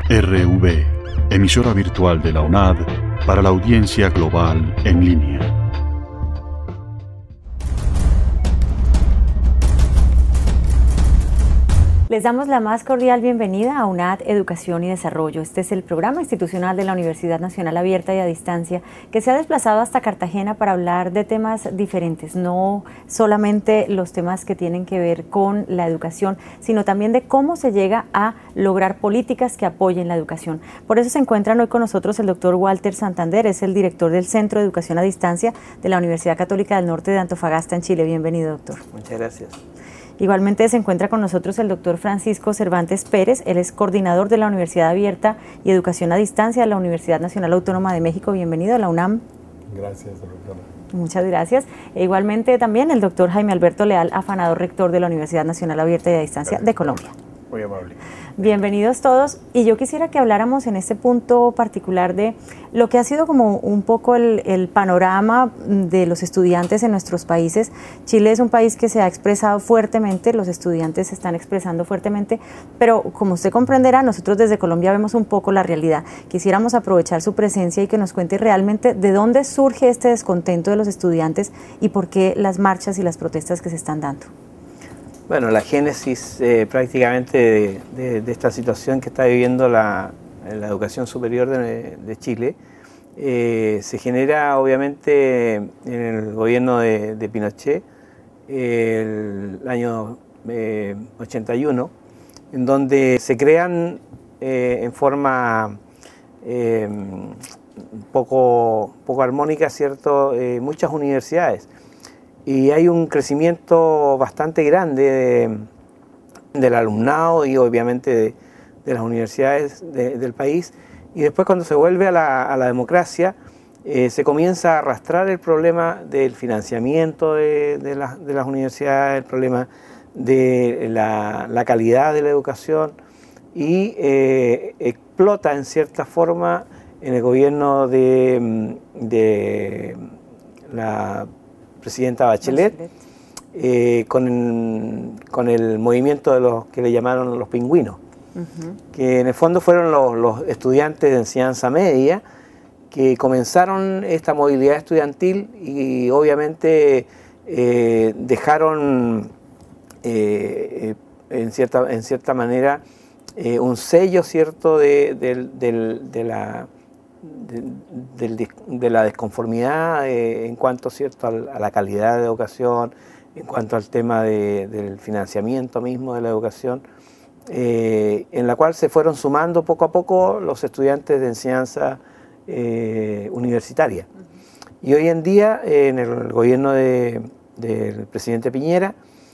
RV, emisora virtual de la UNAD para la audiencia global en línea. Les damos la más cordial bienvenida a UNAD Educación y Desarrollo. Este es el programa institucional de la Universidad Nacional Abierta y a Distancia que se ha desplazado hasta Cartagena para hablar de temas diferentes, no solamente los temas que tienen que ver con la educación, sino también de cómo se llega a lograr políticas que apoyen la educación. Por eso se encuentran hoy con nosotros el doctor Walter Santander, es el director del Centro de Educación a Distancia de la Universidad Católica del Norte de Antofagasta en Chile. Bienvenido, doctor. Muchas gracias. Igualmente se encuentra con nosotros el doctor Francisco Cervantes Pérez, él es coordinador de la Universidad Abierta y Educación a Distancia de la Universidad Nacional Autónoma de México. Bienvenido a la UNAM. Gracias, doctora. Muchas gracias. E igualmente también el doctor Jaime Alberto Leal, afanador rector de la Universidad Nacional Abierta y a Distancia de Colombia. Muy amable. Bienvenidos todos, y yo quisiera que habláramos en este punto particular de lo que ha sido como un poco el panorama de los estudiantes en nuestros países. Chile es un país que se ha expresado fuertemente, los estudiantes se están expresando fuertemente, pero como usted comprenderá, nosotros desde Colombia vemos un poco la realidad. Quisiéramos aprovechar su presencia y que nos cuente realmente de dónde surge este descontento de los estudiantes y por qué las marchas y las protestas que se están dando. Bueno, la génesis prácticamente de esta situación que está viviendo la educación superior de Chile se genera obviamente en el gobierno de Pinochet, el año 81, en donde se crean en forma poco armónica, ¿cierto?, muchas universidades. Y hay un crecimiento bastante grande del alumnado y obviamente de las universidades del país. Y después, cuando se vuelve a la democracia, se comienza a arrastrar el problema del financiamiento de las universidades, el problema de la calidad de la educación, y explota en cierta forma en el gobierno de la presidenta Bachelet, con el movimiento de los que le llamaron los pingüinos, que en el fondo fueron los estudiantes de enseñanza media que comenzaron esta movilidad estudiantil y obviamente dejaron en cierta manera un sello, ¿cierto?, de la desconformidad en cuanto, ¿cierto?, a la calidad de educación, en cuanto al tema del financiamiento mismo de la educación, en la cual se fueron sumando poco a poco los estudiantes de enseñanza universitaria. Y hoy en día, en el gobierno del presidente Piñera,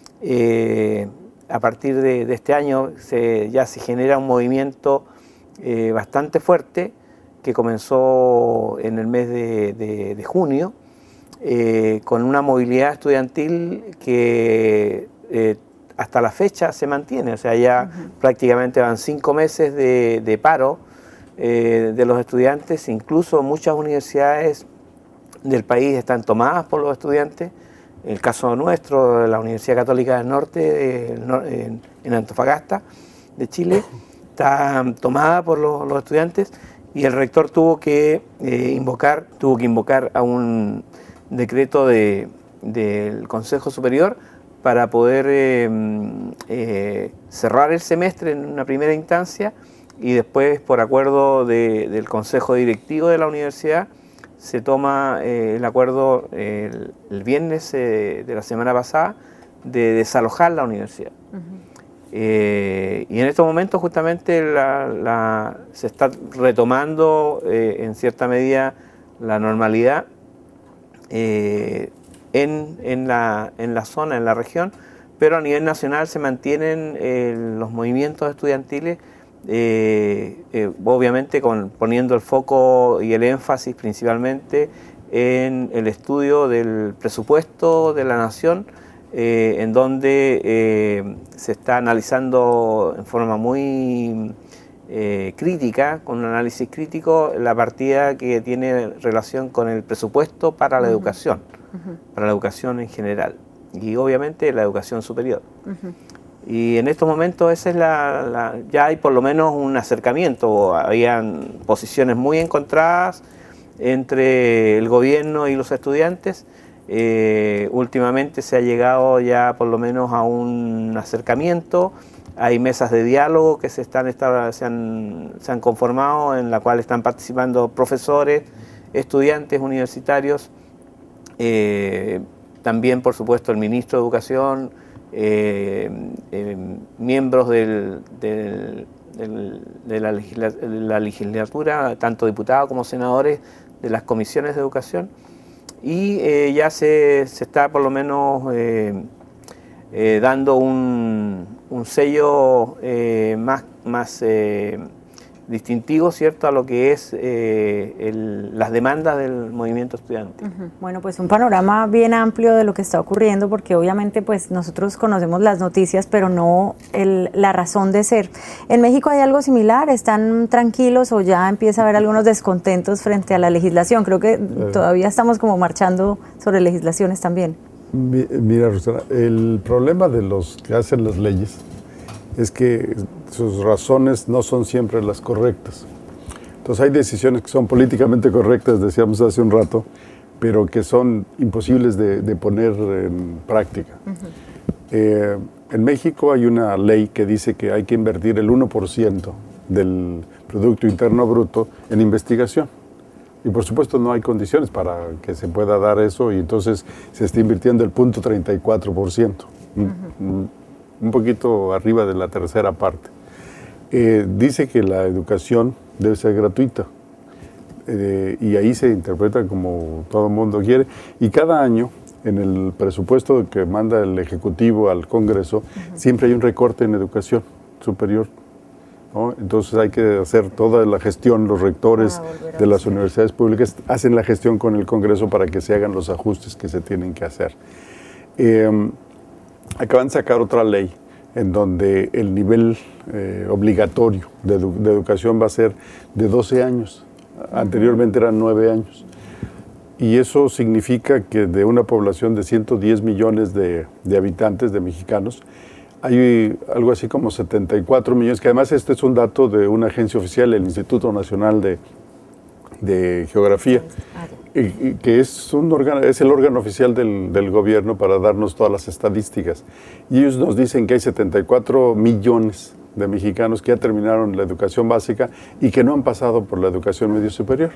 a partir de este año ya se genera un movimiento bastante fuerte, que comenzó en el mes de junio, con una movilidad estudiantil que hasta la fecha se mantiene. O sea, ya prácticamente van 5 meses de paro de los estudiantes. Incluso muchas universidades del país están tomadas por los estudiantes. El caso nuestro, la Universidad Católica del Norte, en Antofagasta, de Chile, está tomada por los estudiantes. Y el rector tuvo que invocar a un decreto del Consejo Superior para poder cerrar el semestre en una primera instancia, y después, por acuerdo del Consejo Directivo de la universidad, se toma el acuerdo el viernes de la semana pasada de desalojar la universidad. Y en estos momentos justamente se está retomando en cierta medida la normalidad en la zona, en la región, pero a nivel nacional se mantienen los movimientos estudiantiles, obviamente poniendo el foco y el énfasis principalmente en el estudio del presupuesto de la nación, en donde se está analizando en forma muy crítica, con un análisis crítico, la partida que tiene relación con el presupuesto para la educación, para la educación en general y obviamente la educación superior. Y en estos momentos esa es ya hay por lo menos un acercamiento, habían posiciones muy encontradas entre el gobierno y los estudiantes. Últimamente se ha llegado ya por lo menos a un acercamiento, hay mesas de diálogo que se han conformado, en la cual están participando profesores, estudiantes universitarios, también por supuesto el ministro de Educación, miembros de la legislatura, tanto diputados como senadores de las comisiones de educación, y ya se está por lo menos dando un sello más distintivo, ¿cierto?, a lo que es las demandas del movimiento estudiantil. Bueno, pues un panorama bien amplio de lo que está ocurriendo, porque obviamente pues nosotros conocemos las noticias, pero no la razón de ser. ¿En México hay algo similar? ¿Están tranquilos o ya empieza a haber algunos descontentos frente a la legislación? Creo que todavía estamos como marchando sobre legislaciones también. Mira, Rosana, el problema de los que hacen las leyes es que sus razones no son siempre las correctas. Entonces hay decisiones que son políticamente correctas, decíamos hace un rato, pero que son imposibles de poner en práctica. En México hay una ley que dice que hay que invertir el 1% del Producto Interno Bruto en investigación. Y por supuesto no hay condiciones para que se pueda dar eso, y entonces se está invirtiendo el 0.34%. Un poquito arriba de la tercera parte. Dice que la educación debe ser gratuita, y ahí se interpreta como todo el mundo quiere, y cada año en el presupuesto que manda el Ejecutivo al Congreso siempre hay un recorte en educación superior, ¿no? Entonces hay que hacer toda la gestión, los rectores de las universidades públicas hacen la gestión con el Congreso para que se hagan los ajustes que se tienen que hacer. Acaban de sacar otra ley en donde el nivel obligatorio de educación va a ser de 12 años. Anteriormente eran 9 años. Y eso significa que de una población de 110 millones de habitantes, de mexicanos, hay algo así como 74 millones, que además este es un dato de una agencia oficial, el Instituto Nacional de Geografía, que es el órgano oficial del gobierno para darnos todas las estadísticas. Y ellos nos dicen que hay 74 millones de mexicanos que ya terminaron la educación básica y que no han pasado por la educación medio superior.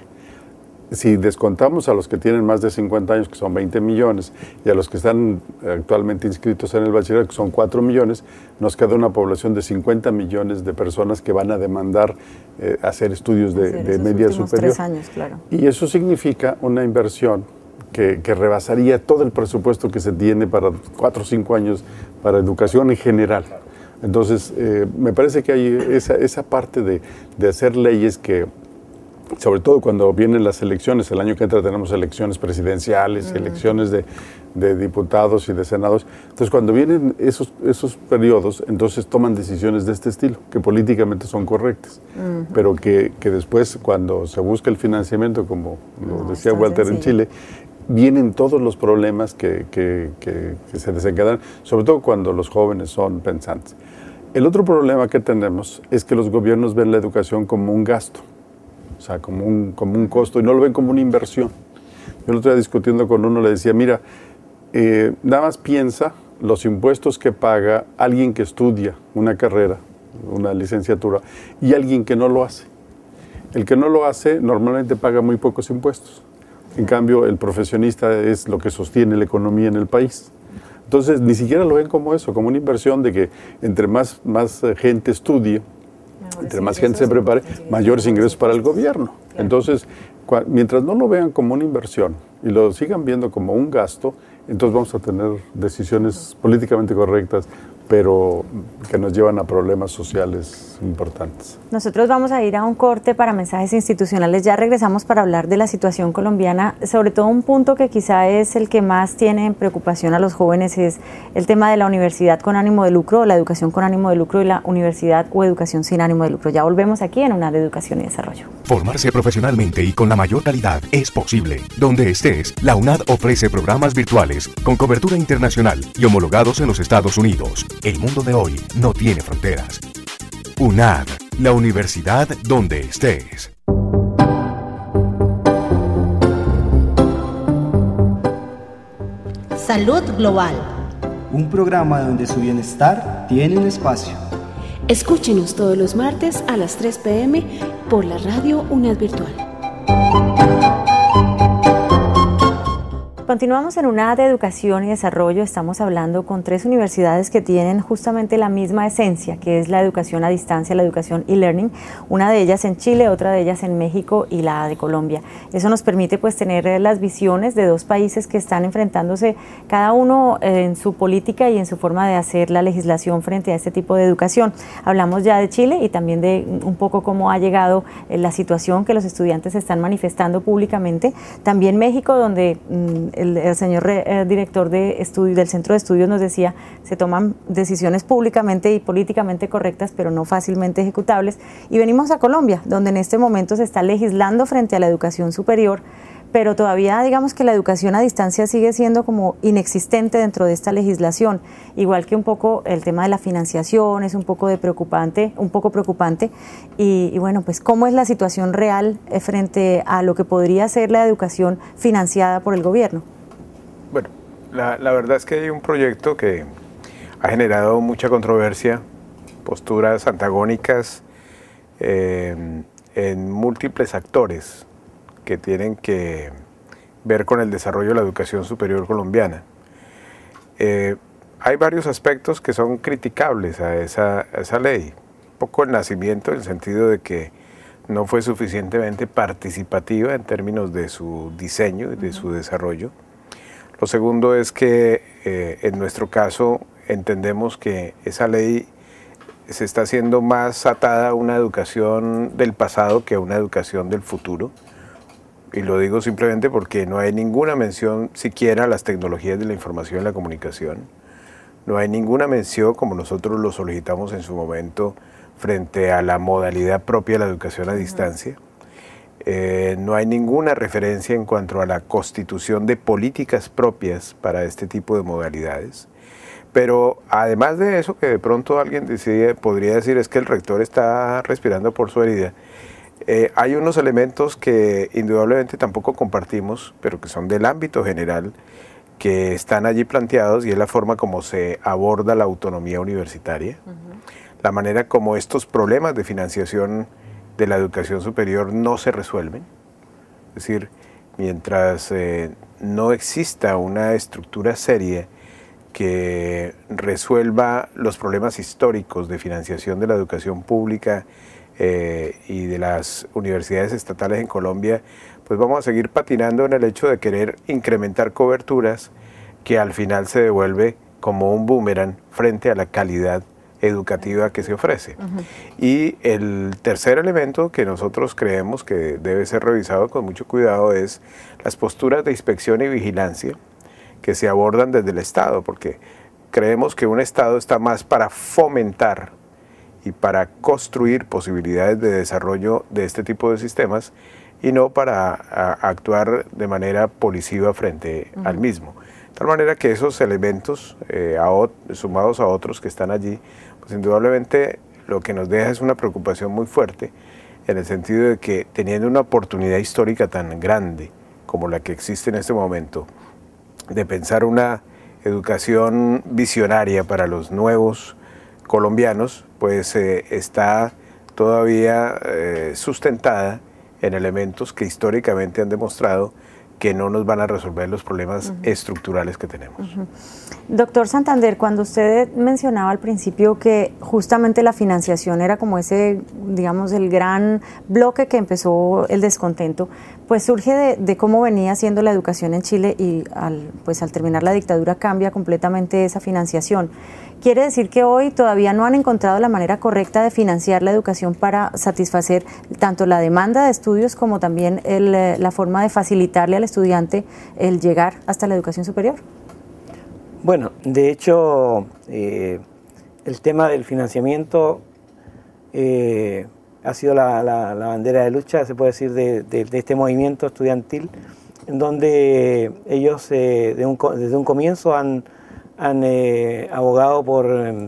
Si descontamos a los que tienen más de 50 años, que son 20 millones, y a los que están actualmente inscritos en el bachillerato, que son 4 millones, nos queda una población de 50 millones de personas que van a demandar hacer estudios de media superior. 3 años, claro. Y eso significa una inversión que rebasaría todo el presupuesto que se tiene para 4 o 5 años para educación en general. Entonces, me parece que hay esa parte de hacer leyes que, sobre todo cuando vienen las elecciones, el año que entra tenemos elecciones presidenciales, elecciones de diputados y de senados. Entonces, cuando vienen esos periodos, entonces toman decisiones de este estilo, que políticamente son correctas, pero que después, cuando se busca el financiamiento, como lo decía Walter en Chile, vienen todos los problemas que se desencadenan, sobre todo cuando los jóvenes son pensantes. El otro problema que tenemos es que los gobiernos ven la educación como un gasto, o sea, como un costo, y no lo ven como una inversión. Yo lo estaba discutiendo con uno, le decía, mira, nada más piensa los impuestos que paga alguien que estudia una carrera, una licenciatura, y alguien que no lo hace. El que no lo hace normalmente paga muy pocos impuestos. En cambio, el profesionista es lo que sostiene la economía en el país. Entonces, ni siquiera lo ven como eso, como una inversión de que entre más gente estudie, entre más gente se prepare, mayores ingresos para el gobierno. Entonces, mientras no lo vean como una inversión y lo sigan viendo como un gasto, entonces vamos a tener decisiones políticamente correctas, pero que nos llevan a problemas sociales importantes. Nosotros vamos a ir a un corte para mensajes institucionales. Ya regresamos para hablar de la situación colombiana. Sobre todo un punto que quizá es el que más tiene en preocupación a los jóvenes es el tema de la universidad con ánimo de lucro, la educación con ánimo de lucro y la universidad o educación sin ánimo de lucro. Ya volvemos aquí en UNAD Educación y Desarrollo. Formarse profesionalmente y con la mayor calidad es posible. Donde estés, la UNAD ofrece programas virtuales con cobertura internacional y homologados en los Estados Unidos. El mundo de hoy no tiene fronteras. UNAD, la universidad donde estés. Salud Global. Un programa donde su bienestar tiene un espacio. Escúchenos todos los martes a las 3 p.m. por la radio UNAD Virtual. Continuamos en UNAD de Educación y Desarrollo. Estamos hablando con 3 universidades que tienen justamente la misma esencia, que es la educación a distancia, la educación e-learning, una de ellas en Chile, otra de ellas en México y la de Colombia. Eso nos permite pues tener las visiones de 2 países que están enfrentándose cada uno en su política y en su forma de hacer la legislación frente a este tipo de educación. Hablamos ya de Chile y también de un poco cómo ha llegado la situación que los estudiantes están manifestando públicamente. También México, donde el señor director de estudio, del Centro de Estudios nos decía, se toman decisiones públicamente y políticamente correctas, pero no fácilmente ejecutables. Y venimos a Colombia, donde en este momento se está legislando frente a la educación superior, pero todavía digamos que la educación a distancia sigue siendo como inexistente dentro de esta legislación, igual que un poco el tema de la financiación es un poco preocupante, y bueno, pues ¿cómo es la situación real frente a lo que podría ser la educación financiada por el gobierno? Bueno, la verdad es que hay un proyecto que ha generado mucha controversia, posturas antagónicas en múltiples actores que tienen que ver con el desarrollo de la educación superior colombiana. Hay varios aspectos que son criticables a esa ley. Un poco el nacimiento, en el sentido de que no fue suficientemente participativa en términos de su diseño y de su desarrollo. Lo segundo es que en nuestro caso entendemos que esa ley se está haciendo más atada a una educación del pasado que a una educación del futuro. Y lo digo simplemente porque no hay ninguna mención siquiera a las tecnologías de la información y la comunicación. No hay ninguna mención, como nosotros lo solicitamos en su momento, frente a la modalidad propia de la educación a distancia. No hay ninguna referencia en cuanto a la constitución de políticas propias para este tipo de modalidades. Pero además de eso, que de pronto alguien podría decir es que el rector está respirando por su herida, hay unos elementos que indudablemente tampoco compartimos, pero que son del ámbito general, que están allí planteados, y es la forma como se aborda la autonomía universitaria, la manera como estos problemas de financiación de la educación superior no se resuelven. Es decir, mientras no exista una estructura seria que resuelva los problemas históricos de financiación de la educación pública y de las universidades estatales en Colombia, pues vamos a seguir patinando en el hecho de querer incrementar coberturas que al final se devuelve como un boomerang frente a la calidad educativa que se ofrece. Y el tercer elemento que nosotros creemos que debe ser revisado con mucho cuidado es las posturas de inspección y vigilancia que se abordan desde el Estado, porque creemos que un Estado está más para fomentar y para construir posibilidades de desarrollo de este tipo de sistemas y no para actuar de manera policiva frente al mismo. De tal manera que esos elementos, sumados a otros que están allí, pues indudablemente lo que nos deja es una preocupación muy fuerte, en el sentido de que teniendo una oportunidad histórica tan grande como la que existe en este momento, de pensar una educación visionaria para los nuevos colombianos, pues está todavía sustentada en elementos que históricamente han demostrado que no nos van a resolver los problemas estructurales que tenemos. Doctor Santander, cuando usted mencionaba al principio que justamente la financiación era como ese, digamos, el gran bloque que empezó el descontento, pues surge de cómo venía siendo la educación en Chile y al terminar la dictadura cambia completamente esa financiación. ¿Quiere decir que hoy todavía no han encontrado la manera correcta de financiar la educación para satisfacer tanto la demanda de estudios como también la forma de facilitarle al estudiante el llegar hasta la educación superior? Bueno, de hecho, el tema del financiamiento ha sido la bandera de lucha, se puede decir, de este movimiento estudiantil, en donde ellos desde un comienzo han han abogado por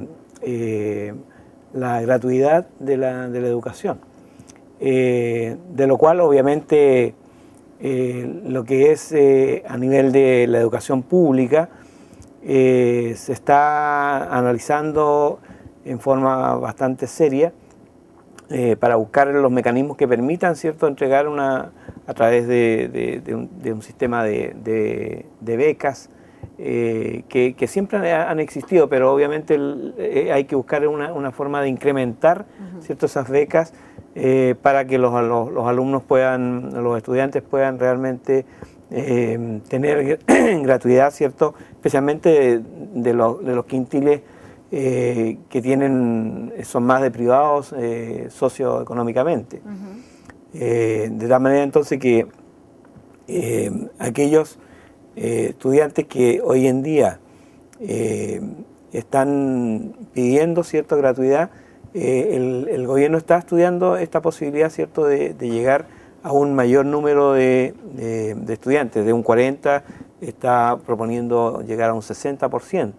la gratuidad de la educación, de lo cual obviamente lo que es a nivel de la educación pública se está analizando en forma bastante seria para buscar los mecanismos que permitan, ¿cierto?, entregar a través de un sistema de becas que siempre han existido, pero obviamente hay que buscar una forma de incrementar, ¿cierto?, esas becas para que los alumnos los estudiantes puedan realmente tener gratuidad, ¿cierto?, especialmente de los quintiles que son más deprivados socioeconómicamente. De tal manera entonces que aquellos estudiantes que hoy en día están pidiendo cierta gratuidad, el gobierno está estudiando esta posibilidad, ¿cierto?, de llegar a un mayor número de estudiantes, de un 40%, está proponiendo llegar a un 60%.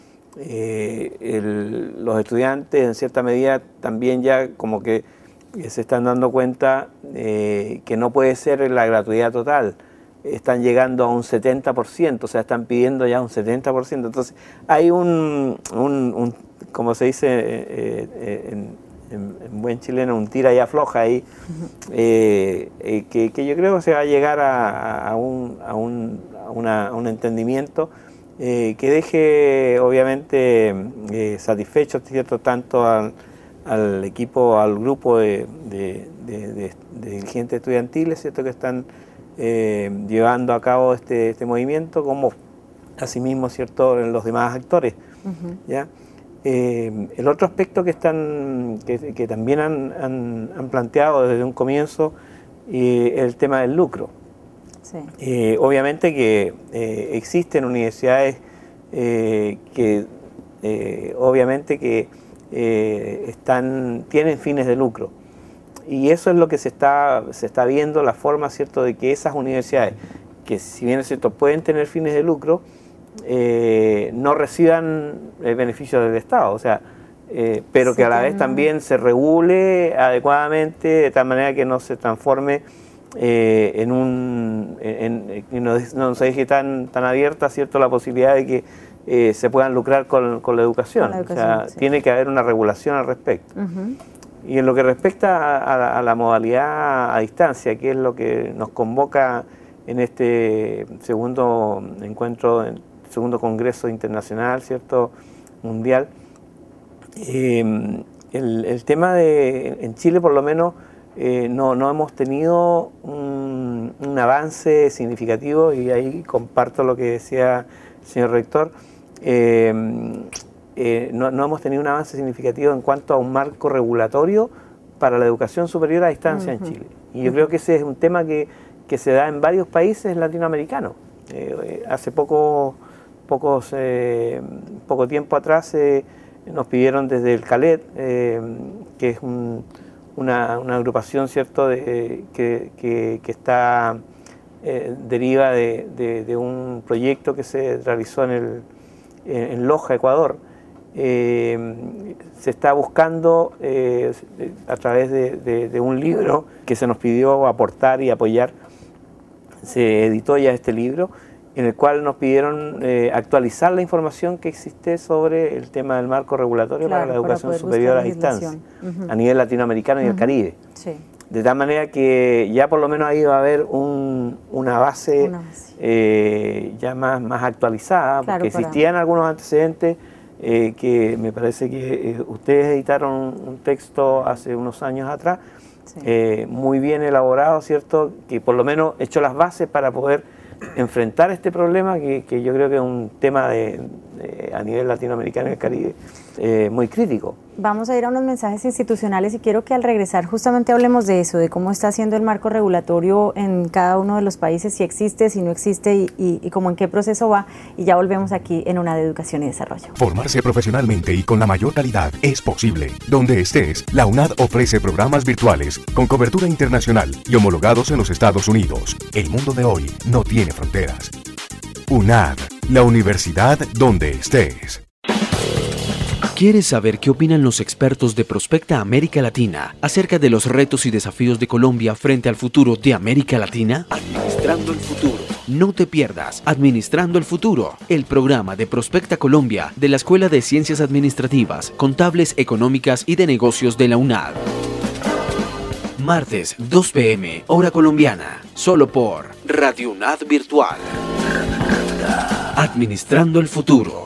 Los estudiantes en cierta medida también ya como que se están dando cuenta que no puede ser la gratuidad total, están llegando a un 70%, o sea, están pidiendo ya un 70%, entonces hay como se dice en buen chileno, un tira y afloja ahí, que yo creo que se va a llegar a un entendimiento que deje obviamente satisfecho, ¿cierto?, tanto al equipo, al grupo de dirigentes estudiantiles, ¿cierto?, que están llevando a cabo este movimiento, como asimismo, ¿cierto?, los demás actores. ¿Ya? El otro aspecto que también han planteado desde un comienzo es el tema del lucro. Sí. Obviamente que existen universidades que obviamente que tienen fines de lucro, y eso es lo que se está viendo, la forma, ¿cierto?, de que esas universidades, que si bien es cierto pueden tener fines de lucro, no reciban beneficios del Estado, o sea, pero que a la vez también se regule adecuadamente, de tal manera que no se transforme no se deje tan abierta, ¿cierto?, la posibilidad de que se puedan lucrar con la educación. O sea, sí, tiene que haber una regulación al respecto. Y en lo que respecta a la modalidad a distancia, que es lo que nos convoca en este segundo encuentro, segundo congreso internacional, ¿cierto?, mundial, el tema en Chile por lo menos no hemos tenido un avance significativo, y ahí comparto lo que decía el señor rector. No hemos tenido un avance significativo en cuanto a un marco regulatorio para la educación superior a distancia en Chile. Y yo creo que ese es un tema que se da en varios países latinoamericanos. Hace poco tiempo atrás nos pidieron desde el CALET, que es una agrupación, ¿cierto?, que está deriva de un proyecto que se realizó en Loja, Ecuador. Se está buscando a través de un libro que se nos pidió aportar y apoyar. Se editó ya este libro, en el cual nos pidieron actualizar la información que existe sobre el tema del marco regulatorio para la educación superior a distancia, a nivel latinoamericano y el Caribe. Sí. De tal manera que ya por lo menos ahí va a haber una base ya más actualizada, porque existían algunos antecedentes que me parece que ustedes editaron un texto hace unos años atrás, muy bien elaborado, ¿cierto?, que por lo menos echó las bases para poder enfrentar este problema, que yo creo que es un tema a nivel latinoamericano y el Caribe muy crítico. Vamos a ir a unos mensajes institucionales y quiero que al regresar justamente hablemos de eso, de cómo está haciendo el marco regulatorio en cada uno de los países, si existe, si no existe y cómo en qué proceso va, y ya volvemos aquí en UNAD Educación y Desarrollo. Formarse profesionalmente y con la mayor calidad es posible. Donde estés, la UNAD ofrece programas virtuales con cobertura internacional y homologados en los Estados Unidos. El mundo de hoy no tiene fronteras. UNAD, la universidad donde estés. ¿Quieres saber qué opinan los expertos de Prospecta América Latina acerca de los retos y desafíos de Colombia frente al futuro de América Latina? Administrando el futuro. No te pierdas Administrando el futuro, el programa de Prospecta Colombia de la Escuela de Ciencias Administrativas, Contables, Económicas y de Negocios de la UNAD. Martes, 2 p.m., hora colombiana, solo por Radio UNAD Virtual. Administrando el futuro.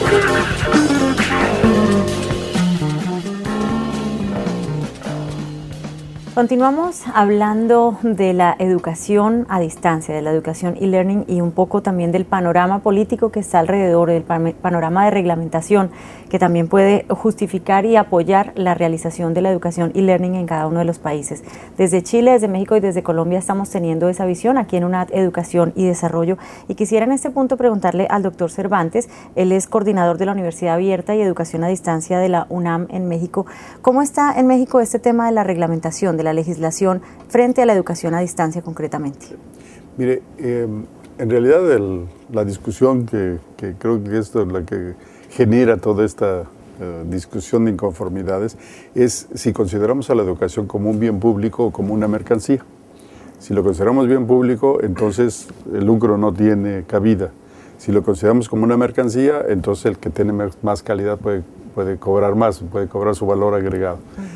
Continuamos hablando de la educación a distancia, de la educación e-learning y un poco también del panorama político que está alrededor, del panorama de reglamentación que también puede justificar y apoyar la realización de la educación e-learning en cada uno de los países. Desde Chile, desde México y desde Colombia estamos teniendo esa visión aquí en UNAD Educación y Desarrollo. Y quisiera en este punto preguntarle al doctor Cervantes, él es coordinador de la Universidad Abierta y Educación a Distancia de la UNAM en México. ¿Cómo está en México este tema de la reglamentación, de la legislación frente a la educación a distancia concretamente? Mire, en realidad la discusión que creo que esto es la que genera toda esta discusión de inconformidades es si consideramos a la educación como un bien público o como una mercancía. Si lo consideramos bien público, entonces el lucro no tiene cabida. Si lo consideramos como una mercancía, entonces el que tiene más calidad puede cobrar más, puede cobrar su valor agregado.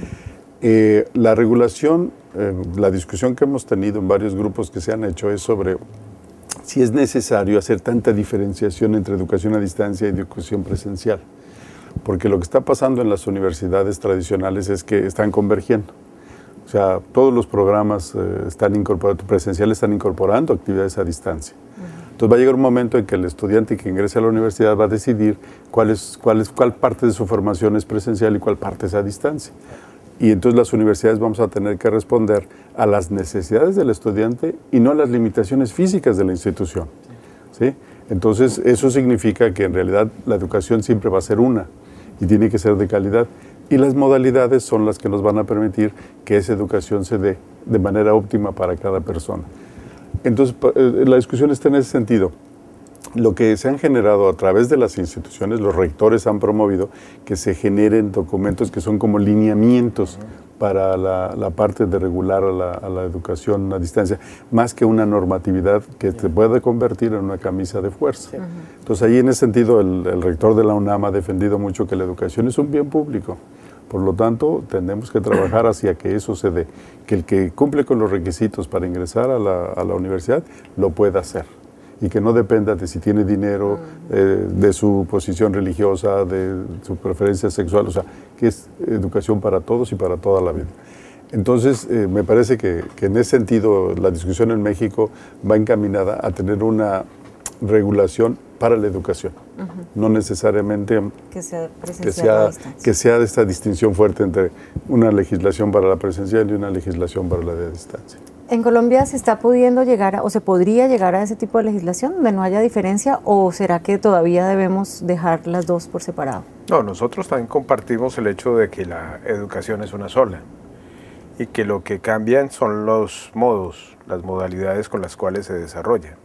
La regulación, la discusión que hemos tenido en varios grupos que se han hecho es sobre si es necesario hacer tanta diferenciación entre educación a distancia y educación presencial. Porque lo que está pasando en las universidades tradicionales es que están convergiendo. O sea, todos los programas presenciales están incorporando actividades a distancia. Entonces va a llegar un momento en que el estudiante que ingrese a la universidad va a decidir cuál parte de su formación es presencial y cuál parte es a distancia. Y entonces las universidades vamos a tener que responder a las necesidades del estudiante y no a las limitaciones físicas de la institución, ¿sí? Entonces eso significa que en realidad la educación siempre va a ser una y tiene que ser de calidad. Y las modalidades son las que nos van a permitir que esa educación se dé de manera óptima para cada persona. Entonces la discusión está en ese sentido. Lo que se han generado a través de las instituciones, los rectores han promovido que se generen documentos que son como lineamientos para la parte de regular a la educación a distancia, más que una normatividad que se puede convertir en una camisa de fuerza. Entonces ahí en ese sentido el rector de la UNAM ha defendido mucho que la educación es un bien público. Por lo tanto, tenemos que trabajar hacia que eso se dé, que el que cumple con los requisitos para ingresar a la universidad lo pueda hacer. Y que no dependa de si tiene dinero, de su posición religiosa, de su preferencia sexual, o sea, que es educación para todos y para toda la vida. Entonces, me parece que en ese sentido la discusión en México va encaminada a tener una regulación para la educación, no necesariamente que sea esta distinción fuerte entre una legislación para la presencial y una legislación para la de distancia. ¿En Colombia se está pudiendo llegar o se podría llegar a ese tipo de legislación donde no haya diferencia o será que todavía debemos dejar las dos por separado? No, nosotros también compartimos el hecho de que la educación es una sola y que lo que cambian son los modos, las modalidades con las cuales se desarrolla.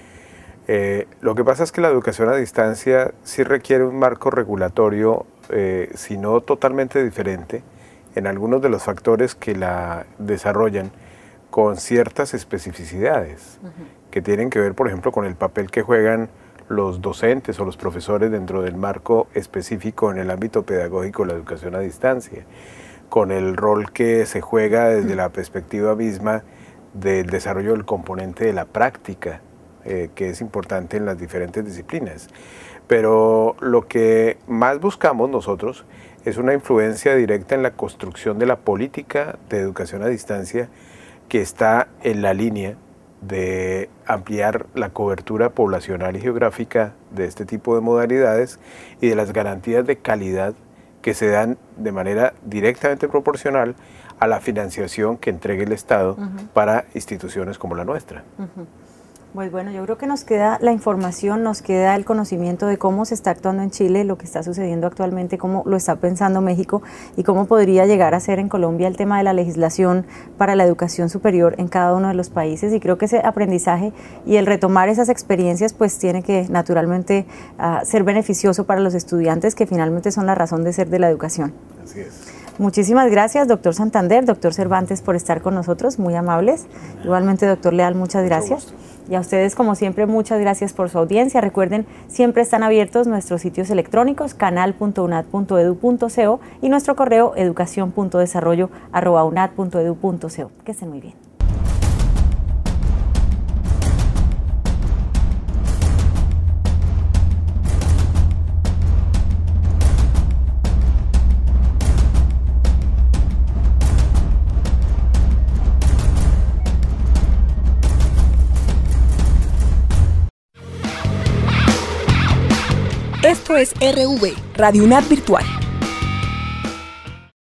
Lo que pasa es que la educación a distancia sí requiere un marco regulatorio, si no totalmente diferente, en algunos de los factores que la desarrollan, con ciertas especificidades que tienen que ver, por ejemplo, con el papel que juegan los docentes o los profesores dentro del marco específico en el ámbito pedagógico de la educación a distancia, con el rol que se juega desde la perspectiva misma del desarrollo del componente de la práctica, que es importante en las diferentes disciplinas. Pero lo que más buscamos nosotros es una influencia directa en la construcción de la política de educación a distancia que está en la línea de ampliar la cobertura poblacional y geográfica de este tipo de modalidades y de las garantías de calidad que se dan de manera directamente proporcional a la financiación que entregue el Estado para instituciones como la nuestra. Pues bueno, yo creo que nos queda la información, nos queda el conocimiento de cómo se está actuando en Chile, lo que está sucediendo actualmente, cómo lo está pensando México y cómo podría llegar a ser en Colombia el tema de la legislación para la educación superior en cada uno de los países. Y creo que ese aprendizaje y el retomar esas experiencias pues tiene que naturalmente ser beneficioso para los estudiantes, que finalmente son la razón de ser de la educación. Así es. Muchísimas gracias, doctor Santander, doctor Cervantes, por estar con nosotros, muy amables. Igualmente, doctor Leal, muchas gracias. Y a ustedes, como siempre, muchas gracias por su audiencia. Recuerden, siempre están abiertos nuestros sitios electrónicos, canal.unad.edu.co y nuestro correo educacion.desarrollo@unad.edu.co. Que estén muy bien. Esto es RV, Radio UNAD Virtual.